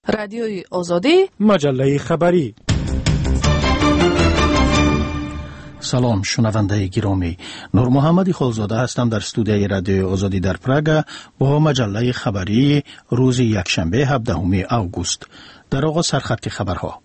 رادیوی آزادی، مجله خبری. سلام شنونده گرامی، نور محمدی خالزاده هستم در استودیوی رادیوی آزادی در پراگ با مجله خبری روز یکشنبه 17 اوگوست. در آغاز سرخط خبرها.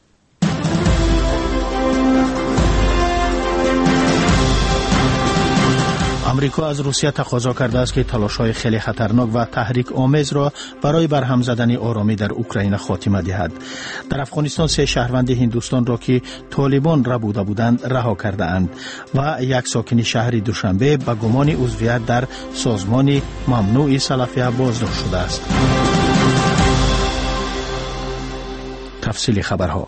امریکا از روسیه تقاضا کرده است که تلاش‌های خیلی خطرناک و تحریک آمیز را برای برهم زدن آرامی در اوکراین خاتمه دهد. در افغانستان 3 شهروند هندوستان را که طالبان را بودند رها کرده اند و یک ساکن شهر دوشنبه به گمان عضویت در سازمان ممنوع سلفیه بازداشت شده است. تفصیل خبرها.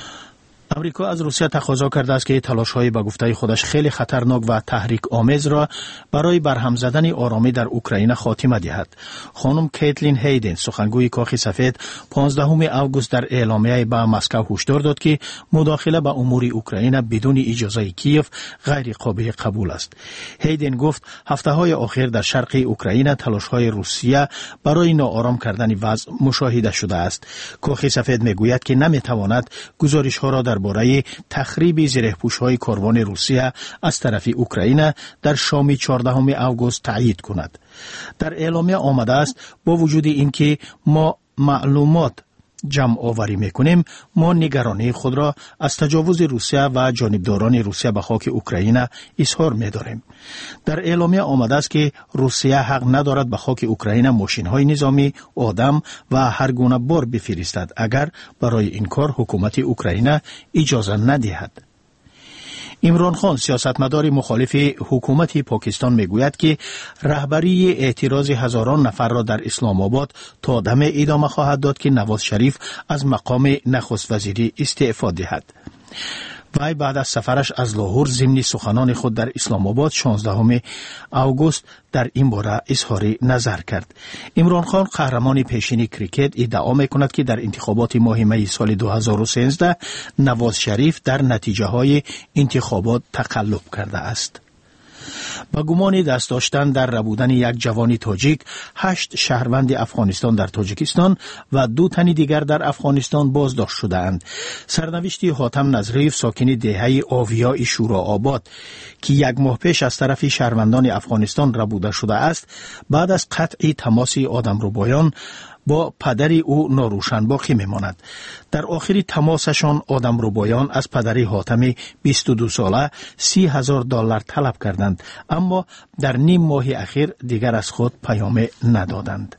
امریکا از روسیه تقاضا کرده است که تلاش‌های به گفته خودش خیلی خطرناک و تحریک آمیز را برای برهم زدن آرامی در اوکراین خاتمه دهد. خانم کیتلین هیدن، سخنگوی کاخ سفید، 15 اوگوست در اعلامیه به مسکو هشدار داد که مداخله به امور اوکراین بدون اجازه کیف غیر قابل قبول است. هیدن گفت هفته‌های اخیر در شرق اوکراین تلاش‌های روسیه برای ناآرام کردن وضع مشاهده شده است. کاخ سفید میگوید که نمیتواند گزارش‌ها را درباره تخریب زره‌پوش‌های کاروان روسیه از طرف اوکراین در شام 14 اوگوست تایید کند. در اعلامیه آمده است با وجود اینکه ما معلومات جمع آوری میکنیم، ما نگرانی خود را از تجاوز روسیه و جانبداران روسیه به خاک اوکراین اظهار می‌داریم. در اعلامیه آمده است که روسیه حق ندارد به خاک اوکراین ماشین‌های نظامی، آدم و هر گونه بار بفرستد اگر برای این کار حکومت اوکراین اجازه ندهد. عمران خان، سیاستمدار مخالف حکومت پاکستان، میگوید که رهبری اعتراض هزاران نفر را در اسلام آباد تا دم ادامه خواهد داد که نواز شریف از مقام نخست وزیری استعفا دهد. وی بعد از سفرش از لاهور ضمن سخنان خود در اسلام آباد 16 اوگوست در این باره اظهار نظر کرد. عمران خان، قهرمان پیشین کریکت، ادعا میکند که در انتخابات ماه می سال 2013 نواز شریف در نتیجه های انتخابات تقلب کرده است. با گمان دست داشتن در ربودن یک جوان تاجیک، 8 شهروند افغانستان در تاجیکستان و 2 تن دیگر در افغانستان بازداشت شده‌اند. سرنوشت حاتم نظریف، ساکن دهه آویای شورا آباد که 1 ماه پیش از طرف شهروندان افغانستان ربوده شده است، بعد از قطع تماس آدمربایان با پدر او ناروشن باقی میماند. در آخر تماسشان آدمربایان از پدر حاتم 22 ساله $30,000 طلب کردند، اما در نیم ماه اخیر دیگر از خود پیام ندادند.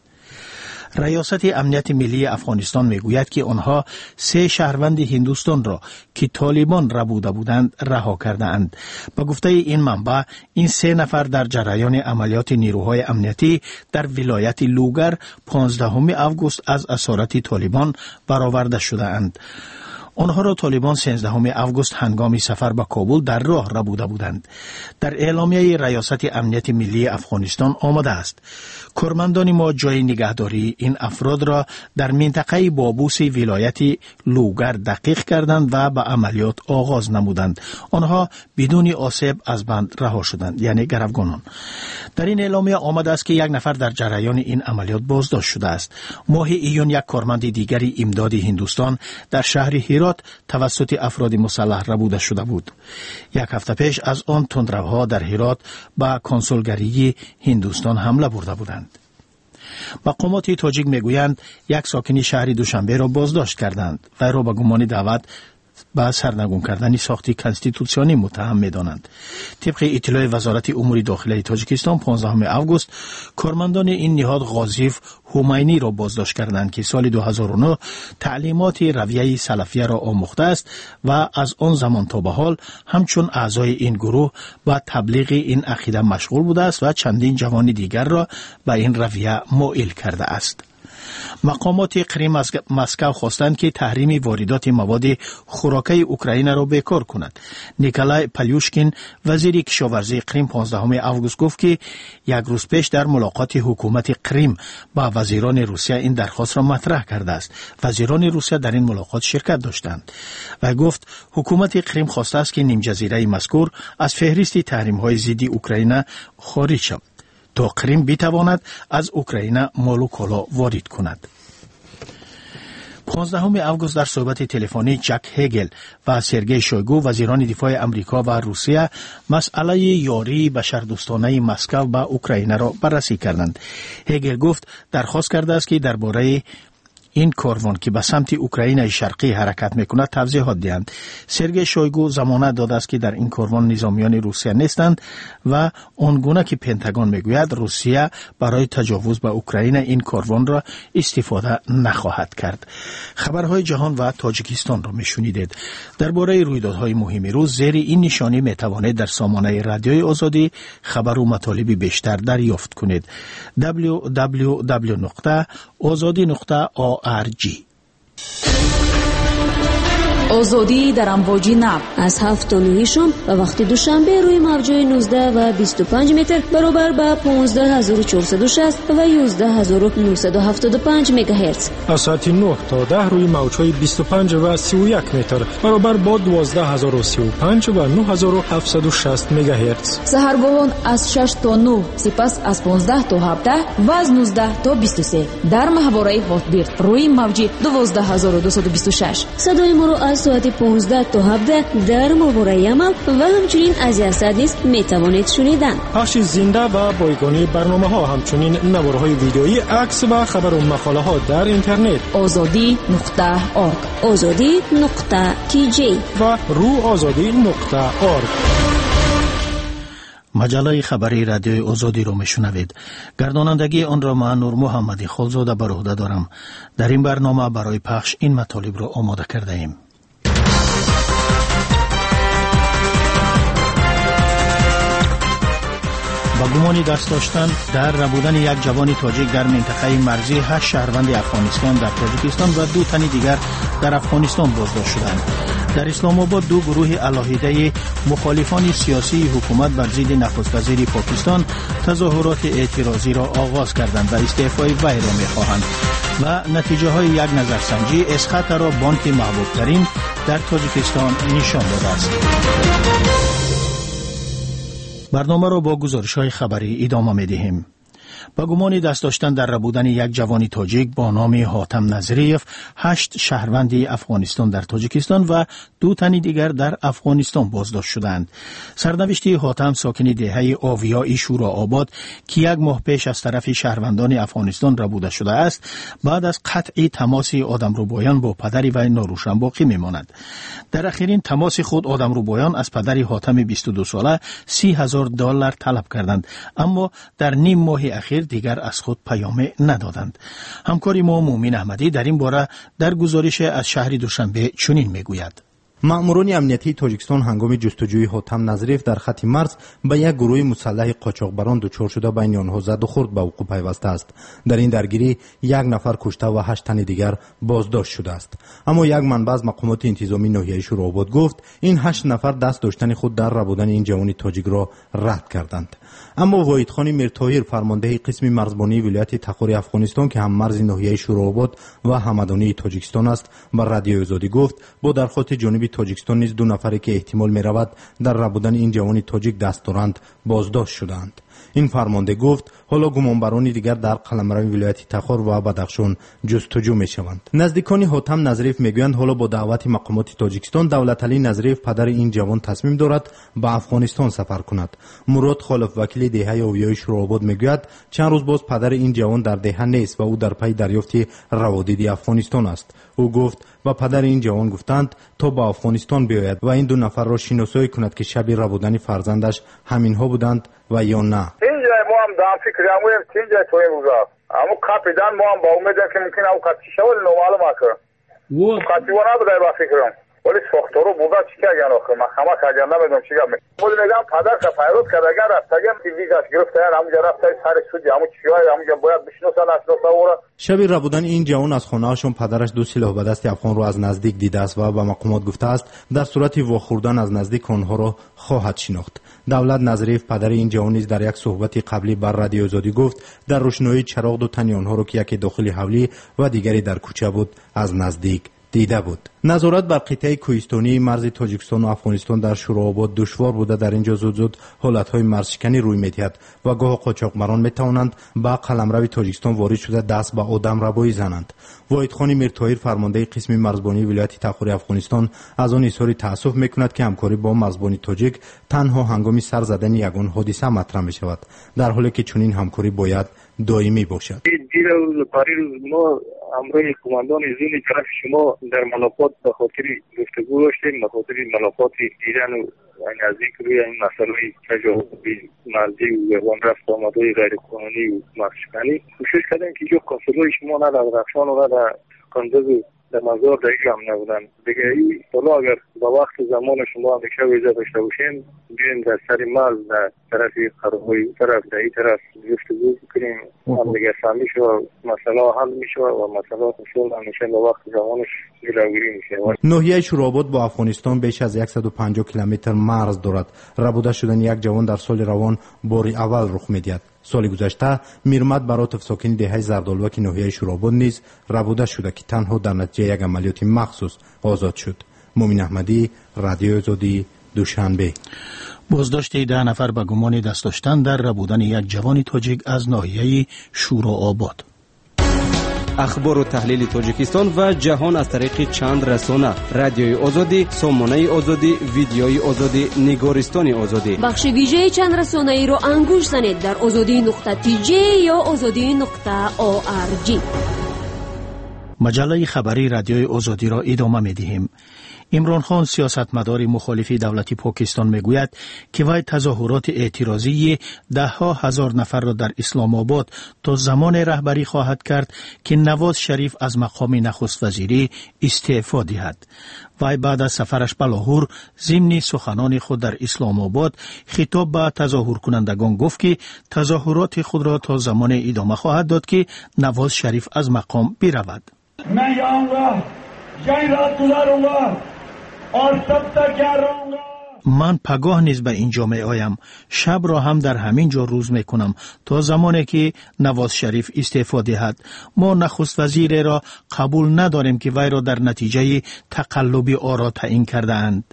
ریاست امنیت ملی افغانستان میگوید که آنها 3 شهروند هندوستان را که طالبان ربوده بودند رها کرده اند. با گفته این منبع، این 3 نفر در جریان عملیات نیروهای امنیتی در ولایت لوگر 15 اوگوست از اسارت طالبان برآورده شده اند. آنها را طالبان 13 اوگوست هنگام سفر به کابل در راه ربوده بودند. در اعلامیه ریاست امنیت ملی افغانستان آمده است: کارمندان ما جای نگهداری این افراد را در منطقه بابوس ولایت لوگر دقیق کردند و به عملیات آغاز نمودند. آنها بدون آسیب از بند رها شدند، یعنی گروگانان. در این اعلامیه آمده است که 1 نفر در جریان این عملیات بازداشت شده است. ماه ایون 1 کارمند دیگری امداد هندوستان در شهر هرات توسط افراد مسلح ربوده شده بود. 1 هفته پیش از آن تندروها در هرات به کنسولگری هندوستان حمله برده بودند. مقامات تاجیک میگویند 1 ساکن شهر دوشنبه را بازداشت کردند و را به گمان دعوت به سرنگون کردن ساخت کنستیتوسیونی متهم می‌دانند. طبق اطلاع وزارت امور داخلی تاجیکستان 15 اوگوست کارمندان این نهاد غازیف همینی را بازداشت کردند که سال 2009 تعلیمات رویه سلفیه را آموخته است و از آن زمان تا به حال همچون اعضای این گروه با تبلیغ این عقیده مشغول بوده است و چندین جوان دیگر را به این رویه مائل کرده است. مقامات قریم از مسکو خواستند که تحریم واردات مواد خوراکی اوکراین را بیکار کند. نیکولای پلیوشکین، وزیر کشاورزی قریم 15 اوگوست گفت که 1 روز پیش در ملاقات حکومت قریم با وزیران روسیه این درخواست را مطرح کرده است. وزیران روسیه در این ملاقات شرکت داشتند و گفت حکومت قریم خواسته است که نیم جزیره مذکور از فهرست تحریم‌های ضد اوکراین خارج شود تا قریم بتواند از اوکراین مال و کالا وارد کند. 15 آگوست در صحبت تلفنی جک هگل و سرگئی شویگو وزیران دفاع امریکا و روسیه مسئله یاری بشردوستانه مسکو با اوکراین را بررسی کردند. هگل گفت درخواست کرده است که درباره این کاروان که به سمت اوکراین شرقی حرکت میکند توضیحات دهند. سرگئی شویگو ضمانت داده است که در این کاروان نظامیان روسیه نیستند و آنگونه که پنتاگون میگوید روسیه برای تجاوز به اوکراین این کاروان را استفاده نخواهد کرد. خبرهای جهان و تاجیکستان را میشنیدید. درباره رویدادهای مهم روز زیر این نشانی میتوانید در سامانه رادیوی آزادی خبر و مطالب بیشتر دریافت کنید. www.azadi.org. آزادی در امواج نب از 7 تا 9 شام و وقت دوشنبه روی موج‌های 19 و 25 متر برابر با 15460 و 11975 مگاهرتز. از ساعت 9 تا 10 روی موج‌های 25 و 31 متر برابر با 12035 و 9760 مگاهرتز. سحرگاهان از 6 تا 9 سپس از 15 تا 17 و از 19 تا 23 در محوره هاتبیرد روی موج 12226. صدای ما را از ساعت 15 تا 17 در ماهواره عمل و همچنین از یاسد نیز میتوانید شنیدن. پخش زنده و بایگانی برنامه ها همچنین نوارهای ویدئویی، عکس و خبر و مقاله ها در اینترنت azadi.org azadi.kj و روآزادی.org. مجله خبری رادیوی آزادی را میشنوید. گردانندگی آن را من نور محمدی خالزاده بر عهده دارم. در این برنامه برای پخش این مطالب را آماده کرده ایم. با گمان دست داشتن در ربودن یک جوان تاجیک در منطقه مرزی 8 شهروند افغانستان در تاجیکستان و 2 تن دیگر در افغانستان بازداشت شدند. در اسلام آباد 2 گروه علاهیده مخالفان سیاسی حکومت بر ضد نخست وزیر پاکستان تظاهرات اعتراضی را آغاز کردند و استعفای وی را می‌خواهند و نتیجه های یک نظرسنجی اسخط را بانک محبوب ترین در تاجیکستان نشان داده است. برنامه را با گزارش‌های خبری ادامه می‌دهیم. با گمان دست داشتن در ربودن یک جوان تاجیک با نام حاتم نظریف 8 شهروند افغانستان در تاجیکستان و 2 تن دیگر در افغانستان بازداشت شدند. سرنوشت حاتم ساکن دهه آویای شورا آباد که 1 ماه پیش از طرف شهروندان افغانستان ربوده شده است، بعد از قطع تماس آدمربایان با پدر وی ناروشن باقی میماند. در اخرین تماس خود آدمربایان از پدر حاتم 22 ساله $30,000 طلب کردند، اما در نیم ماه اخیر دیگر از خود پیام ندادند. همکار ما مومن احمدی در این باره در گزارش از شهر دوشنبه چنین میگوید. مأموران امنیتی تاجیکستان هنگام جستجوی حاتم نظریف در خط مرز به یک گروه مسلح قاچاقبران دچار شده بین آنها زد و خورد به وقوع پیوسته است. در این درگیری 1 نفر کشته و 8 تن دیگر بازداشت شده است. اما یک منبع از مقامات انتظامی ناحیه شورآباد گفت این 8 نفر دست داشتن خود در ربودن این جوان تاجیک را رد کردند. اما واحدخان میرطاهر فرمانده قسم مرزبانی ولایت تخار افغانستان که هم مرز ناحیه شورآباد و همدانی تاجیکستان است بر رادیو آزادی گفت با درخواست جانب تاجیکستان نیز 2 نفری که احتمال می رود در ربودن این جوان تاجیک دست دارند بازداشت شدند. این فرمانده گفت حالا گمانبران دیگر در قلمرو ولایت تخار و بدخشان جستجو می شوند. نزدیکان حاتم نظریف میگویند حالا با دعوت مقامات تاجیکستان دولت علی نظریف پدر این جوان تصمیم دارد به افغانستان سفر کند. مراد خالف وکیل دهه اویای شورآباد میگوید چند روز باز پدر این جوان در دهه نیست و او در پی دریافت روادید افغانستان است. او گفت و پدر این جوان گفتند تا با افغانستان بیاید و این 2 نفر را شناسایی کند که شب ربودن فرزندش همینها بودند و یا نه. دام فکرم ویم تینجا تویم روزا اما کاپیدان ما هم با امید که ممکن او کاتی شول نو معلوم آکر و کاتی و نبوده با فکرم ولی ساختارو بودا چی که اگر آخر محکمه که اگر نمیدونم چی گم بود میگم پدر که فیروز کرد اگر رفتگم که ویزاش گرفته همونجا رفته سر سودی همون چیای همونجا باید بشناسن نشناسه او را. شب ربودن این جوان از خانه‌شون پدرش 2 سلاح به دست افغان رو از نزدیک دیده است و به مقامات گفته است در صورت واخوردن از نزدیک آنها را خواهد شناخت. دولت نظریف پدر این جوان نیز در یک صحبت قبلی بر رادیو آزادی گفت در روشنایی چراغ 2 تن آنها را که یکی داخل حولی و دیگری در کوچه بود از نزدیک دیده بود. نظارت بر قطعه کوهستانی مرز تاجیکستان و افغانستان در شورآباد دشوار بوده. در اینجا زود حالت‌های مرزشکنی روی می‌دهد و گاه قاچاقبران می‌توانند با قلمرو تاجیکستان وارد شده دست به آدم ربایی زنند. واحدخان میرطاهر فرمانده قسم مرزبانی ولایت تخاری افغانستان از آن اظهار تأسف می‌کند که همکاری با مرزبانی تاجیک تنها هنگام سر زدن یگان حادثه مطرح می‌شود، در حالی که چنین همکاری باید دائمی باشد. ما همراه کماندان زون طرف شما در ملاقات به خاطر گفتگو داشتیم، به خاطر ملاقات دیدن و نزدیک روی این مسئله تجاوز مرزی و یگان رفت آمدهای غیر قانونی و مرزشکنی کوشش کردیم که جو قافله‌های شما نه در رخشان و نه در قندز در مزار در اینجا هم نبودن. دیگه این حالا اگر با وقت زمان شما همیشه ویزا داشته باشیم بیایم در سر مرز در طرف خرابای طرف در این طرف گفتگو کنیم، هم دیگه فهمی شو مسئله حل میشه و مسئله حصول همیشه با وقت زمانش جلوگیری میشه. ناحیه شورآباد با افغانستان بیش از 150 کیلومتر مرز دارد. ربوده شدن یک جوان در سال روان باری اول رخ میدهد. سال گذشته میرمد براتف ساکن دهه زردالوک ناحیه شورآباد نیز ربوده شده که تنها در نتیجه یک عملیات مخصوص آزاد شد. مومن احمدی، رادیو آزادی، دوشنبه. بازداشت 10 نفر به گمان دست داشتن در ربودن یک جوان تاجیک از ناحیه شورآباد. اخبار و تحلیل تاجیکستان و جهان از طریق چند رسانه: رادیوی آزادی، سامانه آزادی، ویدیوی آزادی، نگارستان آزادی. بخش ویژه چند رسانه ای رو انگوش زنید در azadi.tj یا azadi.org. مجله خبری رادیوی آزادی را ادامه می‌دهیم. عمران خان سیاستمدار مخالف دولتی پاکستان میگوید که وی تظاهرات اعتراضی ده‌ها هزار نفر را در اسلام آباد تا زمان رهبری خواهد کرد که نواز شریف از مقام نخست وزیری استعفا دهد. وی بعد از سفرش به لاهور ضمن سخنان خود در اسلام آباد خطاب به تظاهر کنندگان گفت که تظاهرات خود را تا زمان ادامه خواهد داد که نواز شریف از مقام برود. من پگاه نیز به اینجا می آیم، شب را هم در همین جا روز می کنم تا زمانی که نواز شریف استعفا دهد. ما نخست وزیر را قبول نداریم که وی را در نتیجه تقلب آرا تعیین کرده اند.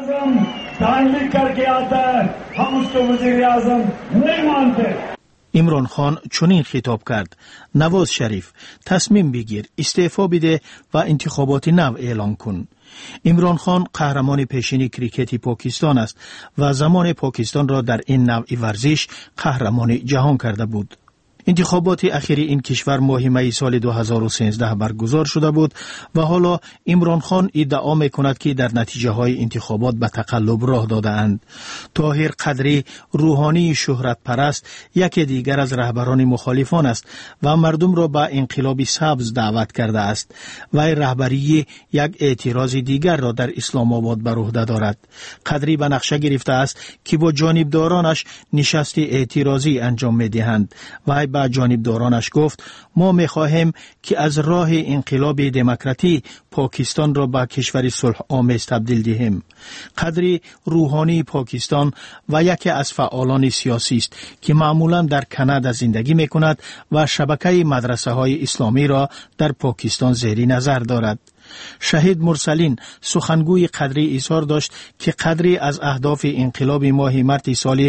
عمران خان چنین خطاب کرد: نواز شریف تصمیم بگیر، استعفا بده و انتخابات نو اعلان کن. عمران خان قهرمان پیشین کریکت پاکستان است و زمان پاکستان را در این نوع ورزش قهرمان جهان کرده بود. انتخابات اخیر این کشور ماه می سال 2013 برگزار شده بود و حالا عمران خان ادعا می‌کند که در نتیجه های انتخابات به تقلب راه داده اند. طاهر قدری، روحانی شهرت پرست، یکی دیگر از رهبران مخالفان است و مردم را به انقلاب سبز دعوت کرده است. وی رهبری یک اعتراض دیگر را در اسلام آباد بر عهده دارد. قدری به نقشه گرفته است که با جانبدارانش نشست اعتراضی انجام می‌دهند. وی با جانبدارانش گفت: ما می‌خواهیم که از راه انقلاب دموکراتی پاکستان را به کشور صلح آمیز تبدیل دهیم. قدری روحانی پاکستان و یکی از فعالان سیاسی است که معمولاً در کانادا زندگی می‌کند و شبکه مدرسه‌های اسلامی را در پاکستان زیر نظر دارد. شهید مرسلین سخنگوی قدری اظهار داشت که قدری از اهداف انقلاب ماه مارس سال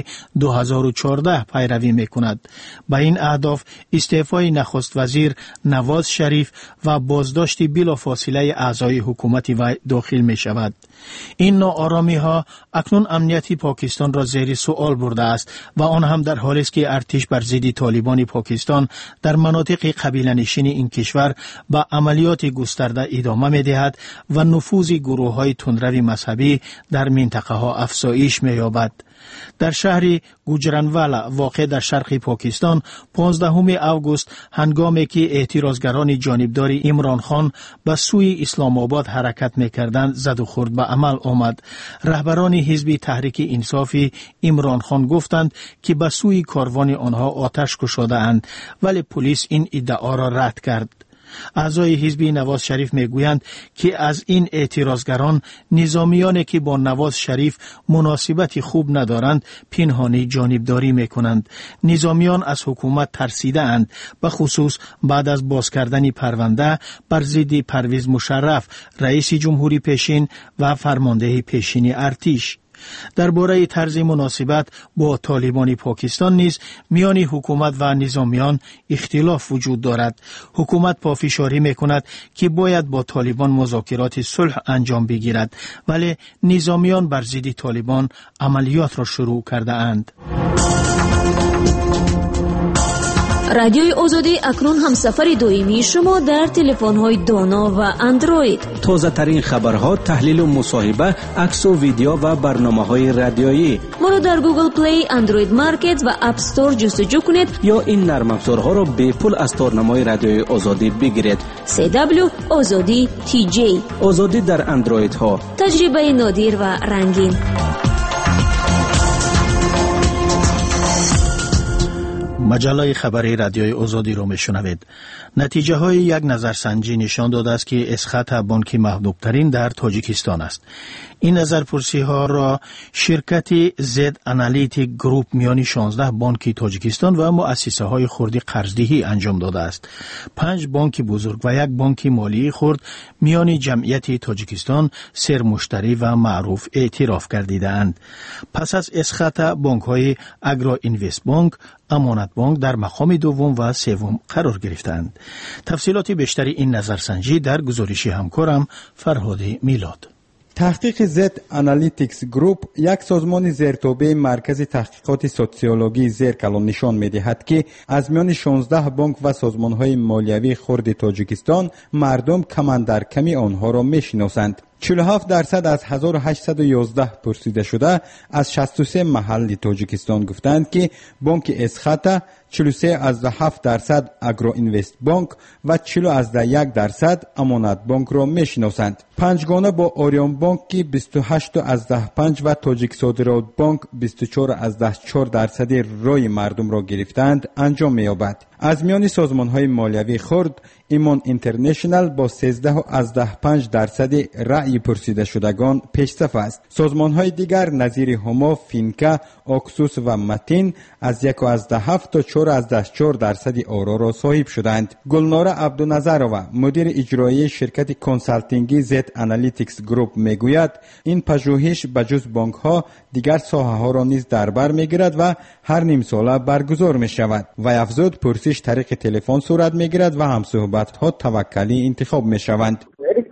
2014 پیروی می‌کند. با این اهداف استعفای نخست وزیر نواز شریف و بازداشت بلافاصله اعضای حکومت و داخل می‌شود. این ناآرامی‌ها اکنون امنیت پاکستان را زیر سوال برده است و آن هم در حالی است که ارتش بر ضد طالبان پاکستان در مناطق قبیله‌نشین این کشور با عملیات گسترده ادامه می‌دهد و نفوذ گروه‌های تندرو مذهبی در منطقه‌ها افزایش می‌یابد. در شهر گوجرانوالا واقع در شرق پاکستان 15 اوگوست هنگامی که اعتراضگران جانبدار عمران خان به سوی اسلام آباد حرکت می‌کردند زد و خورد به عمل آمد. رهبران حزب تحریک انصاف عمران خان گفتند که به سوی کاروان آنها آتش گشاده اند، ولی پلیس این ادعا را رد کرد. اعضای حزب نواز شریف میگویند که از این اعتراضگران نظامیانی که با نواز شریف مناسبتی خوب ندارند پنهانی جانبداری میکنند. نظامیان از حکومت ترسیده اند، به خصوص بعد از باز کردن پرونده بر ضد پرویز مشرف رئیس جمهوری پیشین و فرمانده پیشین ارتش. درباره طرز مناسبت با طالبان پاکستان نیز میان حکومت و نظامیان اختلاف وجود دارد. حکومت پافشاری میکند که باید با طالبان مذاکرات صلح انجام بگیرد، ولی نظامیان بر ضد طالبان عملیات را شروع کرده اند. رادیوی آزادی اکنون هم سفر دائمی شما در تلفن‌های دانا و اندروید. تازه ترین خبرها، تحلیل و مصاحبه، عکس و ویدیو و برنامه‌های رادیویی. ما را در گوگل پلی، اندروید مارکت و اپ استور جستجو کنید یا این نرم افزارها را به پول از تارنمای رادیوی آزادی بگیرید. CW آزادی TJ. آزادی در اندروید ها. تجربه نادر و رنگین. مجله خبری رادیوی آزادی را میشنوید. نتیجه های یک نظرسنجی نشان داده است که اسخط بانک محبوب ترین در تاجیکستان است. این نظرپرسی ها را شرکت زد انالیتیک گروپ میان 16 بانک تاجیکستان و مؤسسه های خردی قرضدهی انجام داده است. 5 بانک بزرگ و 1 بانک مالی خرد میان جمعیت تاجیکستان سرمشتری و معروف اعتراف گردیدند. پس از اسخط بانک های اگرا اینوست بانک، امانت بانک در مقام دوم و سوم قرار گرفتند. تفصیلات بیشتری این نظرسنجی در گزارش همکارم فرهاد میلاد. تحقیق زد انالیتیکس گروپ، یک سازمان زیرتابع مرکز تحقیقات سوسیولوژی زیرکلان، نشان می‌دهد که از میان 16 بانک و سازمان‌های مالیوی خرد تاجیکستان مردم کماند در کمی آنها را می‌شناسند. 47% از 1811 پرسیده شده از 63 محل تاجیکستان گفتند که بانک اسخط، 43.7% اگرو اینوست بانک و 40.1% امانت بانک را میشناسند. پنجگانه با آریان بانک که 28.5% و تاجیک صادرات بانک 24.4% رای مردم را گرفتند انجام می‌یابد. از میان سازمان‌های مالیوی خرد، ایمان اینترنشنال با 13.5% رأی پرسیده شدگان پیشرفت است. سازمان‌های دیگر نظیر هما، فینکا، اکسوس و متین از 1.7 تا 4.4% آرا را صاحب شدند. گلناره عبدالنظرова، مدیر اجرایی شرکت کنسالتینگی زد انالیتیکس گروپ میگوید این پژوهش بجز بانک‌ها دیگر ساحه‌ها را نیز در بر میگیرد و هر نیم ساله برگزار می‌شود. و افزود پرسش طریق تلفن صورت میگیرد و همصحبت‌ها توکلی انتخاب می‌شوند.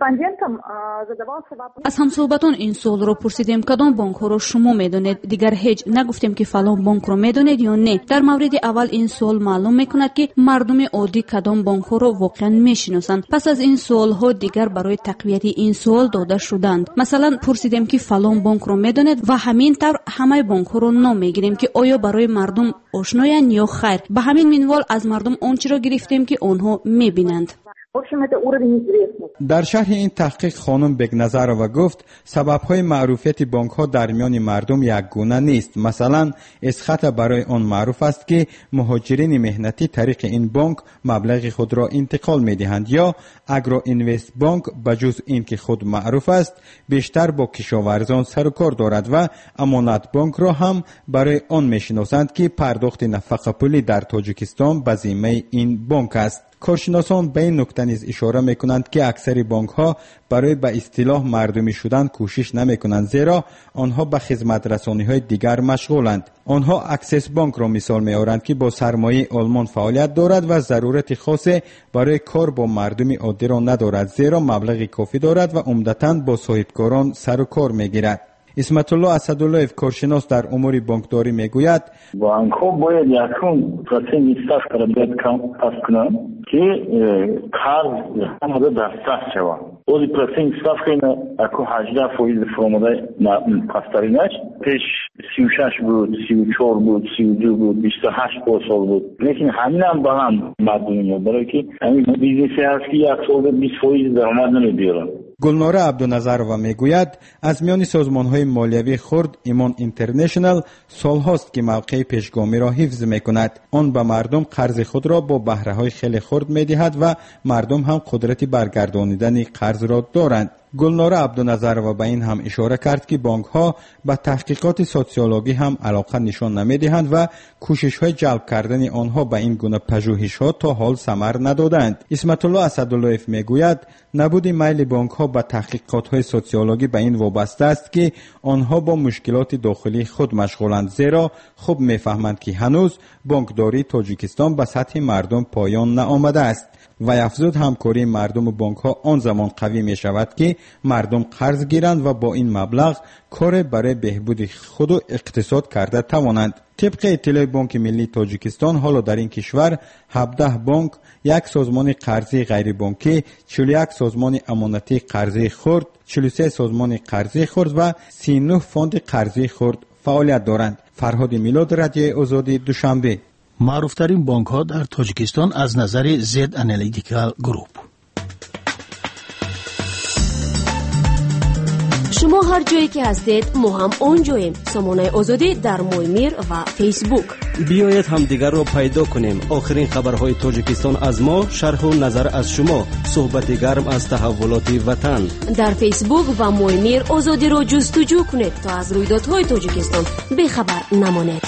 از همصحبتان این سوال رو پرسیدیم کدام بانک ها رو شما میدونید، دیگر هیچ نگفتیم که فلان بانک رو میدونید یا نه. در مورد اول این سوال معلوم میکند که مردم عادی کدام بانک ها رو واقعا میشناسند. پس از این سوال ها دیگر برای تقویت این سوال داده شدند. مثلا پرسیدیم که فلان بانک رو میدونید و همین طور همه بانک ها رو نام میگیریم که آیا برای مردم آشنایند یا خیر. به همین منوال از مردم آنچه را گرفتیم که آنها میبینند. در شرح این تحقیق خانم بگنظرova گفت سبب‌های معروفیت بانک‌ها در میان مردم یکگونه نیست. مثلا اسخط برای آن معروف است که مهاجرین مهنتی طریق این بانک مبلغ خود را انتقال می‌دهند، یا اگرو اینوست بانک بجز این که خود معروف است بیشتر با کشاورزان سر و کار دارد و امانت بانک را هم برای آن می‌شناسند که پرداخت نفقه پولی در تاجیکستان به ذمه این بانک است. کارشناسان به این نکته نیز اشاره میکنند که اکثر بانک ها برای به اصطلاح مردمی شدن کوشش نمی کنند، زیرا آنها به خدمت رسانی های دیگر مشغولند. آنها اکسس بانک را مثال می آورند که با سرمایه آلمان فعالیت دارد و ضرورت خاصی برای کار با مردم عادی را ندارد، زیرا مبلغ کافی دارد و عمدتاً با صاحبکاران سر و کار می گیرد. اسمت الله اسدالله کارشناس در امور بانکداری میگوید بانک‌ها باید یکون پرسنت ستافت را باید کم پس کنند که قرض همه دسترس شود. اولی پرسنت ستافت که اکو 18% فرموده پسترینش پیش 36 بود، 34 بود، 32 بود، 28 سال بود. لیکن همین هم با هم مردمی برای که همین بیزنسی هست که یک سال 20% درآمد نمی‌بیارن. گلناره عبدالنظرова میگوید از میان سازمان‌های مالیوی خرد ایمان اینترنشنال سالهاست که موقع پیشگامی را حفظ میکند. آن به مردم قرض خود را با بهره‌های خیلی خرد میدهد و مردم هم قدرت برگردانیدن قرض را دارند. گلناره عبدالنظرова به این هم اشاره کرد که بانک‌ها به تحقیقات سوسیولوژی هم علاقه نشان نمی‌دهند و کوشش‌های جلب کردن آنها به این گونه پژوهش‌ها تا حال ثمر ندادند. اسمت الله اسداللهیف میگوید نبود میل بانک‌ها به تحقیقات‌های سوسیولوژی به این وابسته است که آنها با مشکلات داخلی خود مشغولند، زیرا خوب می‌فهمند که هنوز بانکداری تاجیکستان به سطح مردم پایان نآمده است. و افزود همکاری مردم و بانک ها آن زمان قوی می شود که مردم قرض گیرند و با این مبلغ کار برای بهبود خود و اقتصاد کرده توانند. طبق اطلاع بانک ملی تاجیکستان حالا در این کشور 17 بانک، یک سازمان قرضی غیر بانکی، 41 سازمان امانتی قرضی خرد، 43 سازمان قرضی خرد و 39 فاند قرضی خرد فعالیت دارند. فرهاد میلاد، رادیوی آزادی، دوشنبه. معروفترین بانک ها در تاجیکستان از نظر زد انالیتیکال گروپ. شما هر جایی که هستید ما هم اونجاییم. سامانه آزادی در مویمیر و فیسبوک. بیایید هم دیگر را پیدا کنیم. آخرین خبرهای تاجیکستان از ما، شرح و نظر از شما، صحبت گرم از تحولات وطن. در فیسبوک و مویمیر آزادی را جستجو کنید تا از رویدادهای تاجیکستان بیخبر نمانید.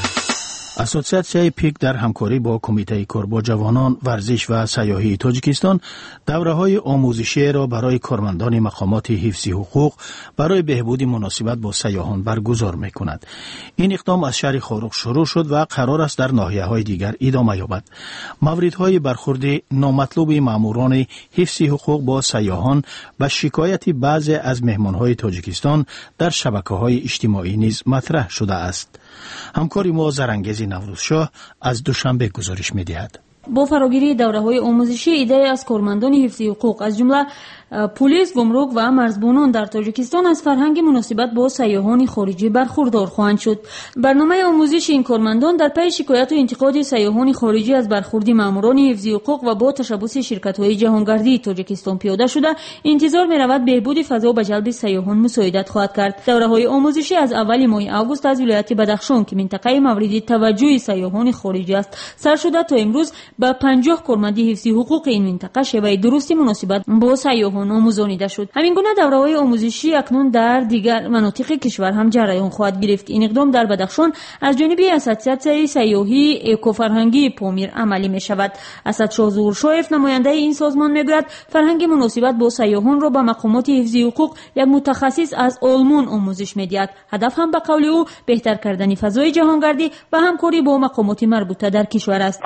اسوسیاسیون پیک در همکاری با کمیته کار با جوانان، ورزش و سیاحی تاجیکستان دوره‌های آموزشی را برای کارمندان مقامات حفظی حقوق برای بهبود مناسبت با سیاحان برگزار می‌کند. این اقدام از شهر خاروق شروع شد و قرار است در ناحیه‌های دیگر ادامه یابد. موردهای برخورد نامطلوب ماموران حفظی حقوق با سیاحان و شکایت بعضی از مهمان‌های تاجیکستان در شبکه‌های اجتماعی نیز مطرح شده است. همکاری ما زرانگیز نوروزشاه از دوشنبه گزارش می‌دهد. با فراگیری دوره‌های آموزشی ایده از کارمندان حفظی حقوق از جمله پلیس، گمرک و مرزبانان در تاجیکستان از فرهنگ مناسبت با سیاحان خارجی برخوردار خواهند شد. برنامه آموزش این کارمندان در پی شکایت و انتقاد سیاحان خارجی از برخورد ماموران حفظی حقوق و با تشبث شرکت‌های جهانگردی تاجیکستان پیاده شده، انتظار می‌رود بهبود فضا به جلب سیاحان مساعدت خواهد کرد. دوره‌های آموزشی از اول ماه آگوست از ولایت بدخشان که منطقه مورد توجه سیاحان خارجی است سر شده تا امروز با 50 کارمند حفظی حقوق این منطقه شیوه درستی مناسبت با سیاحان آموزانیده شد. همین گونه دوره‌های آموزشی اکنون در دیگر مناطق کشور هم جریان خواهد گرفت. این اقدام در بدخشان از جانب اساتید سیاحی اکوفرهنگی پامیر عملی می شود. اسد شاه ظهورشایف نماینده این سازمان میگوید فرهنگ مناسبت با سیاحان را به مقامات حفظی حقوق یک متخصص از آلمان آموزش می‌دهد. هدف هم به قول او بهتر کردن فضای جهانگردی و همکاری با مقامات مربوطه در کشور است.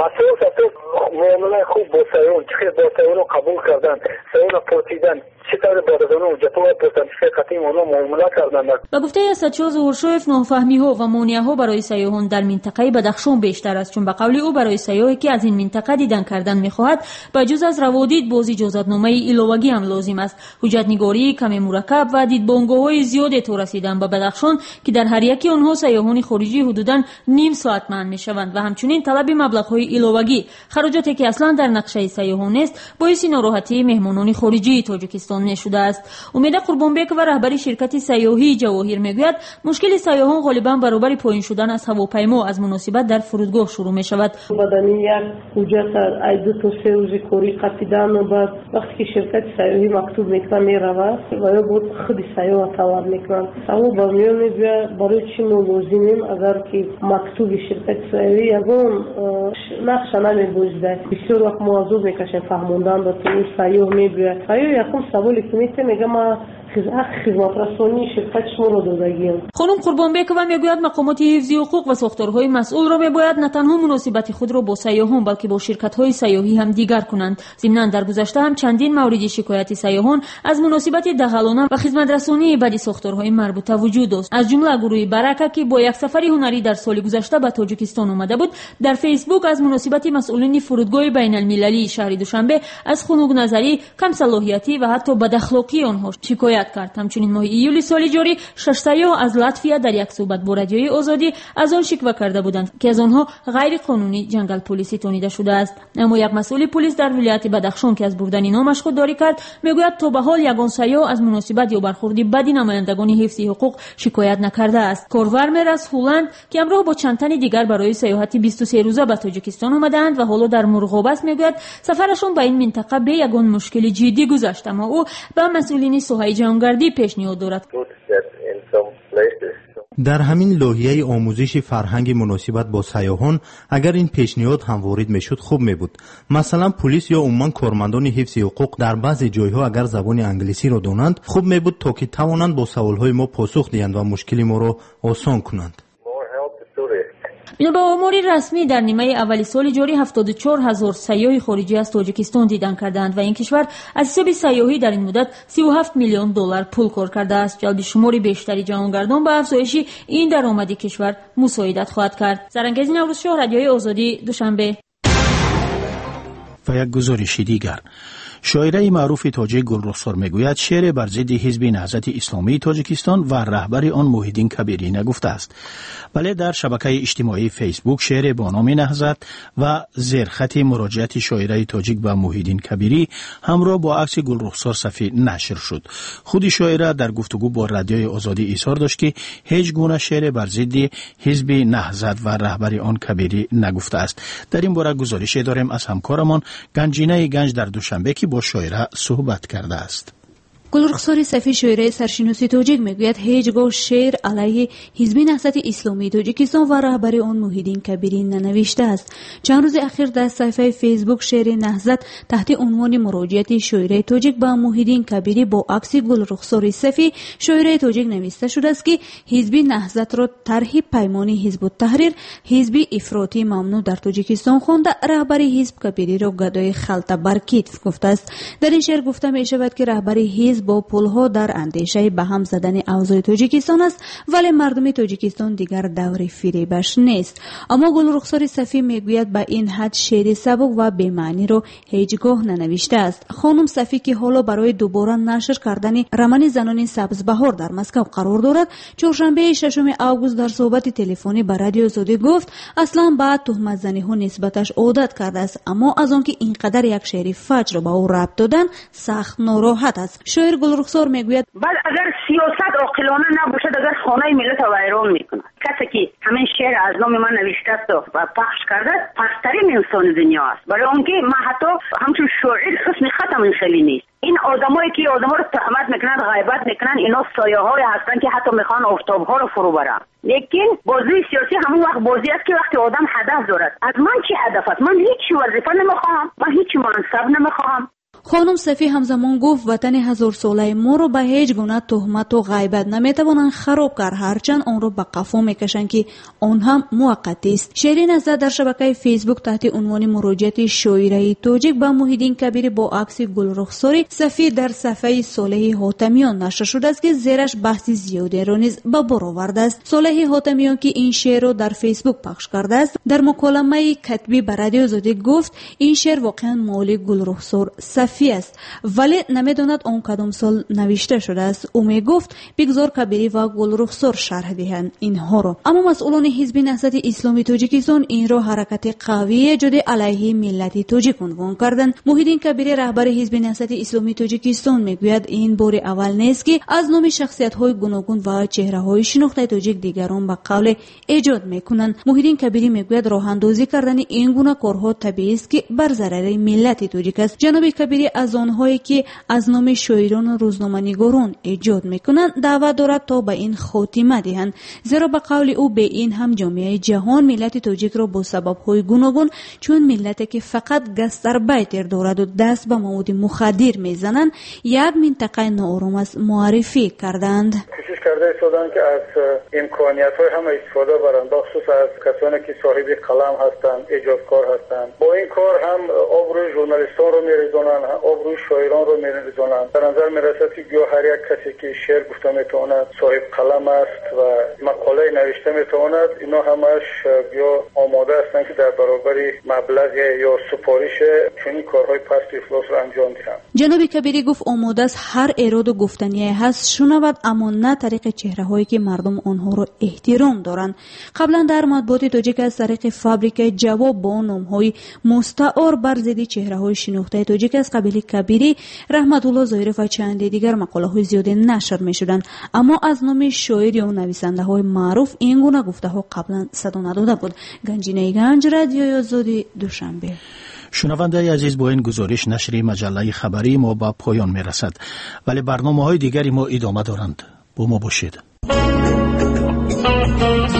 معامله خوب با سیاحان، چه با سیاحان قبول کردن، سیاحان پرسیدن چطور بردن و جتو پرسیدن چه قطعی اونا معامله کردن. به گفته اسدشاه ظهورشایف نافهمی‌ها و مانع‌ها برای سیاحان در منطقه بدخشان بیشتر است، چون به قول او برای سیاحی که از این منطقه دیدن کردن می‌خواهد به جز از روادید باز اجازه‌نامه علاوه‌ای هم لازم است. حجت‌نگاری کمی مرکب و دیدبانگاه‌های زیادی تو رسیدن به بدخشان که در هر یکی آنها سیاحان خارجی حدوداً نیم ساعت منع می‌شوند و همچنین طلب مبلغ‌های علاوه‌ای، خراجاتی که اصلاً در نقشه سیاحان است، باعث ناراحتی مهمانان خارجی تاجیکستان نشده است. امید قربانبک و رهبری شرکت سیاحی جواهر میگوید مشکل سیاحان غالبا برابر پایین شدن از هواپیما از مناسبت در فرودگاه شروع می شود. بدنی یک حجت از 2 تا 3 روز کاری قطعیدن و بعد وقتی که شرکت سیاحی مکتوب میکنه میرود و یا بود خود سیاح طلب میکنن. اما با میان میگوید برای چی ما لازمیم اگر که مکتوب شرکت سیاحی یگان نقش نمیبوزده. بسیار وقت موضوع میکشن فهموندن با این سیاح میگوید آیا یکم سوالی که میگه ما خدمات رسانی شرکت شما رو دادگیم. خانم قربانبک و میگوید مقامات حفظی حقوق و ساختارهای مسئول را میباید نه تنها مناسبت خود را با سیاحان بلکه با شرکت‌های سیاحی هم دیگر کنند. ضمناً در گذشته هم چندین مورد شکایت سیاحان از مناسبت دخالانه و خدمت رسانی بد ساختارهای مربوطه وجود داشت. از جمله گروه برکه که با یک سفر هنری در سال گذشته به تاجیکستان آمده بود، در فیسبوک از مناسبت مسئولین فرودگاه بین‌المللی شهر دوشنبه از خنک نظری، کم صلاحیتی و حتی بد اخلاقی آنها شکایت شکایت کرد. همچنین ماه ایول سال جاری 6 سیاح از لاتویا در یک صحبت با رادیوی آزادی از آن شکوه کرده بودند که از آنها غیر قانونی جنگل پلیسی تونیده شده است. اما یک مسئول پلیس در ولایت بدخشان که از بردن نامش خودداری کرد میگوید تا به حال یگان سیاح از مناسبت یا برخوردی بدی نمایندگان حفظ حقوق شکایت نکرده است. کورورمر از هلند که همراه با چند تن دیگر برای سیاحت 23 روزه به تاجیکستان آمدند و حالا در مرغاب است میگوید سفرشون به این منطقه به یگان مشکل جدی گذشت، اما او به مسئولین ساحه جهانگردی پیشنهاد دارد. در همین لایحه آموزش فرهنگ مناسبت با سیاحان اگر این پیشنهاد هم وارد میشد خوب میبود. مثلا پلیس یا عموما کارمندان حفظ حقوق در بعضی جایها اگر زبان انگلیسی را دانند خوب میبود تا که توانند با سوالهای ما پاسخ دهند و مشکل ما را آسان کنند. با امور رسمی در نیمه اولی سال جاری 74,000 سیاح خارجی از تاجیکستان دیدن کردند و این کشور از حساب سیاحی در این مدت 37 میلیون دلار پول کار کرده است. جلب شمار بیشتری جهانگردان به افزایش این درآمد کشور مساعدت خواهد کرد. سرانگیز نوروزشاه، رادیوی آزادی، دوشنبه. و یک گزارش دیگر، شاعره معروف تاجیک گلرخسار میگوید شعر بر ضد حزب نهضت اسلامی تاجیکستان و رهبر آن موحدین کبیری نگفته است. بله، در شبکه اجتماعی فیسبوک شعر با نام نهضت و زیرخط مراجعت شاعره تاجیک به موحدین کبیری همراه با عکس گلرخسار صفی نشر شد. خود شاعره در گفتگو با رادیوی آزادی اظهار داشت که هیچ گونه شعر بر ضد حزب نهضت و رهبر آن کبیری نگفته است. در این باره گزارش داریم از همکارمان گنجینه گنج در دوشنبه که با شاعره صحبت کرده است. گلرخسار صفی شاعره سرشناسی تاجیک میگوید هیچگاه شعر علیه حزب نهضت اسلامی تاجیکستان و رهبر آن موحدین کبیری ننوشته است. چند روز اخیر در صفحه فیسبوک شعر نهضت تحت عنوان مراجعت شاعره تاجیک به موحدین کبیری با عکس گلرخسار صفی شاعره تاجیک نوشته شده است که حزب نهضت را طرح پیمان حزب التحریر حزب افراطی ممنوع در تاجیکستان خوانده، رهبر حزب کبیری را گدای خلطه بر کتف گفته است. در این شعر گفته می شود که رهبر حزب با پولها در اندیشه به هم زدن اوضاع تاجیکستان است، ولی مردم تاجیکستان دیگر دور فریبش نیست. اما گلرخسار صفی میگوید به این حد شعر سبک و بی‌معنی را هیچگاه ننوشته است. خانم صفی که حالا برای دوباره نشر کردن رمن زنان سبزبهار در مسکو قرار دارد، چهارشنبه 6 آگوست در صحبت تلفنی با رادیو آزادی گفت اصلا بعد تهمت زنی ها نسبتش عادت کرده است، اما از آنکه اینقدر یک شعر فجر را به او ربط دادن سخت ناراحت است. شاعر گلرخسار میگوید بعد اگر سیاست عاقلانه نباشد اگر خانه ملت را ویران میکند. کسی که همین شعر از نام من نوشته است و پخش کرده پسترین انسان دنیا است، برای اونکه من حتی همچون شاعر حسن ختم این خیلی نیست. این آدمایی که آدما رو تهمت میکنند غیبت میکنند اینا سایه‌های هستن که حتی میخوان آفتاب‌ها رو فرو برن. لیکن بازی سیاسی همون وقت بازی است که وقتی آدم هدف دارد. از من چی هدف است؟ من هیچ وظیفه نمیخوام، من هیچ منصب نمیخوام. خانم صفی همزمان گفت وطن هزار ساله ما رو به هیچ گونه تهمت و غیبت نمیتوانند خراب کرد، هرچند آن رو به قفا میکشند که آن هم موقتی است. شعر نهضت در شبکه فیسبوک تحت عنوان مراجعت شاعره تاجیک به موحدین کبیری با عکس گلرخسار صفی در صفحه صالح حاتمیان نشر شده است که زیرش بحث زیادی را نیز به بار آورده است. صالح حاتمیان که این شعر را در فیسبوک پخش کرده است در مکالمه کتبی به رادیو آزادی گفت این شعر واقعا مال گلرخسار صفی است، ولی نمیداند آن کدام سال نوشته شده است. او میگفت بگذار کبیری و گلرخسار شرح دهند اینها را. اما مسئولان حزب نهضت اسلامی تاجیکستان این را حرکت قوی ایجاد علیه ملت تاجیک عنوان کردند. موحدین کبیری رهبر حزب نهضت اسلامی تاجیکستان میگوید این بار اول نیست که از نام شخصیت‌های گوناگون و چهره‌های شناخته تاجیک دیگران به قول ایجاد میکنند. موحدین کبیری میگوید راه اندازی کردن این گونه کارها طبیعی است که بر ضرر ملت تاجیک است. جناب کبیری از آنهایی که از نام شاعران و روزنامه‌نگاران ایجاد میکنند دعوت دارد تا به این خاتمه دهند، زیرا به قول او به این هم جامعه جهان ملت تاجیک را با سبب‌های گوناگون چون ملتی که فقط گستربیتر دارد و دست به مواد مخدر میزنند یک منطقه ناآرام است معرفی کردند. کرده ایستادن که از امکانیت‌های همه استفاده برند، بخصوص از کسانی که صاحب قلم هستند، ایجادکار هستند. با این کار هم آبروی ژورنالیستان رو می‌ریزونن، آبروی شاعران رو می‌ریزونن. در نظر می‌رسد که هر یک کسی که شعر گفته می‌تواند صاحب قلم است و مقاله نوشته می‌تواند. اینا همش بیا آماده هستند که در برابر مبلغ یا سفارش چنین کارهای پست افلاس رو انجام دهند. جناب کبیری گفت آماده است هر اراد و گفتنی هست شنود، اما نه طریق چهره‌هایی که مردم آنها را احترام دارند. قبلا در مطبوعات تاجیک از طریق فابریکه جواب با نام‌های مستعار بر ضد چهره‌های شناخته تاجیک از قبیله کبیری، رحمت الله ظاهری و چند دیگر مقاله‌های زیاد نشر می‌شدند، اما از نام شاعر یا نویسنده‌های معروف این گونه گفته‌ها قبلا صدا نداده بود. گنجینه گنج، رادیوی آزادی، دوشنبه. شنونده عزیز، با این گزارش نشر مجله خبری ما به پایان میرسد، ولی برنامه‌های دیگری ما ادامه دارند. با ما باشید.